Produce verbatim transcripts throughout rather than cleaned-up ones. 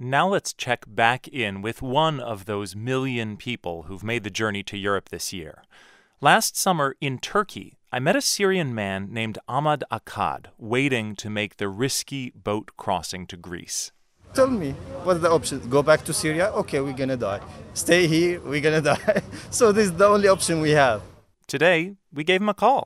Now let's check back in with one of those million people who've made the journey to Europe this year. Last summer in Turkey, I met a Syrian man named Ahmad Akkad waiting to make the risky boat crossing to Greece. Tell me, what's the option? Go back to Syria? Okay, we're gonna die. Stay here, we're gonna die. So this is the only option we have. Today, we gave him a call.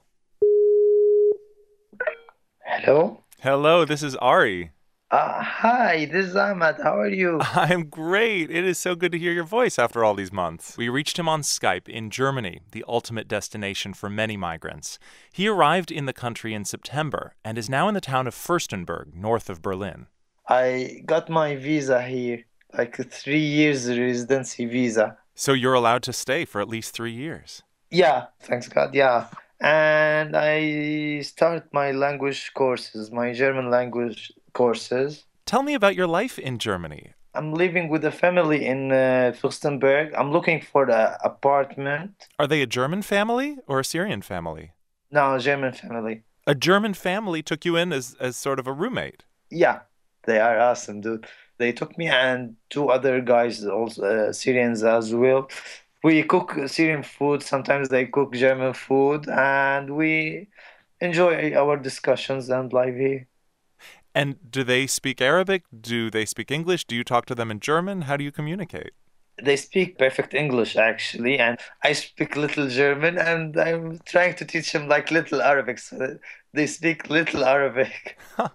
Hello? Hello, this is Ari. Uh, hi, this is Ahmad. How are you? I'm great. It is so good to hear your voice after all these months. We reached him on Skype in Germany, the ultimate destination for many migrants. He arrived in the country in September and is now in the town of Fürstenberg, north of Berlin. I got my visa here, like a three years residency visa. So you're allowed to stay for at least three years? Yeah, thanks God, yeah. And I start my language courses, my German language courses. Tell me about your life in Germany. I'm living with a family in uh, Fürstenberg. I'm looking for the apartment. Are they a German family or a Syrian family? No, German family. A German family took you in as, as sort of a roommate? Yeah, they are awesome, dude. They took me and two other guys, also uh, Syrians as well. We cook Syrian food. Sometimes they cook German food, and we enjoy our discussions and life here. And do they speak Arabic? Do they speak English? Do you talk to them in German? How do you communicate? They speak perfect English, actually, and I speak little German, and I'm trying to teach them like little Arabic, so they speak little Arabic. Huh.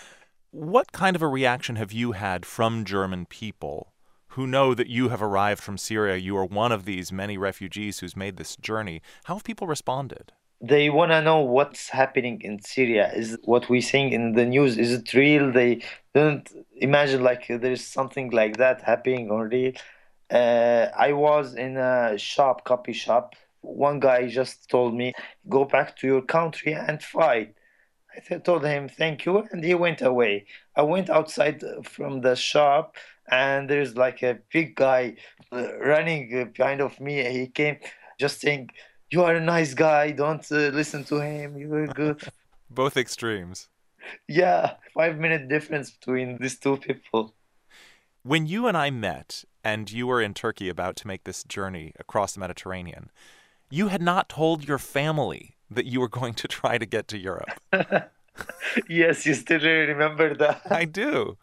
What kind of a reaction have you had from German people who know that you have arrived from Syria? You are one of these many refugees who's made this journey. How have people responded? They want to know what's happening in Syria. Is what we're seeing in the news, is it real? They don't imagine like there's something like that happening or real. Uh, I was in a shop, coffee shop. One guy just told me, go back to your country and fight. I th- told him, thank you, and he went away. I went outside from the shop, and there's like a big guy uh, running uh, behind of me. He came just saying, you are a nice guy, don't uh, listen to him, you are good. Both extremes. Yeah, five minute difference between these two people. When you and I met, and you were in Turkey about to make this journey across the Mediterranean, you had not told your family that you were going to try to get to Europe. Yes, you still remember that. I do.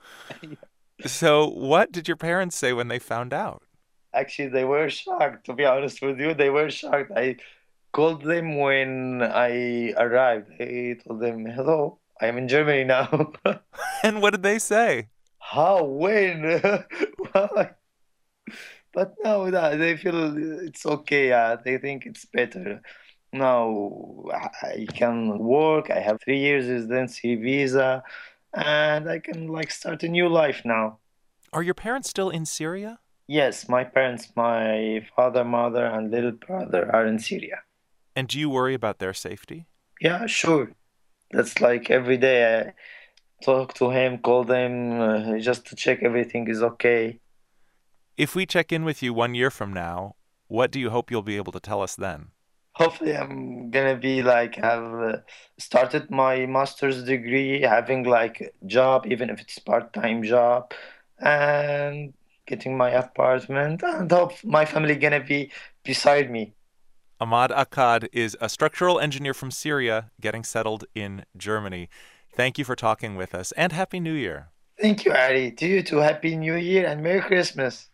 So what did your parents say when they found out? Actually, they were shocked, to be honest with you. They were shocked. I called them when I arrived. I told them, hello, I'm in Germany now. And what did they say? How? When? Why? But now that they feel it's okay. Yeah, they think it's better. Now I can work. I have three years residency visa, and I can like start a new life now. Are your parents still in Syria? Yes, my parents, my father, mother, and little brother are in Syria. And do you worry about their safety? Yeah, sure. That's like every day I talk to him, call them, uh, just to check everything is okay. If we check in with you one year from now, what do you hope you'll be able to tell us then? Hopefully, I'm gonna be like have uh, started my master's degree, having like job, even if it's part-time job, and getting my apartment, and hope my family gonna be beside me. Ahmad Akkad is a structural engineer from Syria getting settled in Germany. Thank you for talking with us, and Happy New Year. Thank you, Ari. To you too. Happy New Year and Merry Christmas.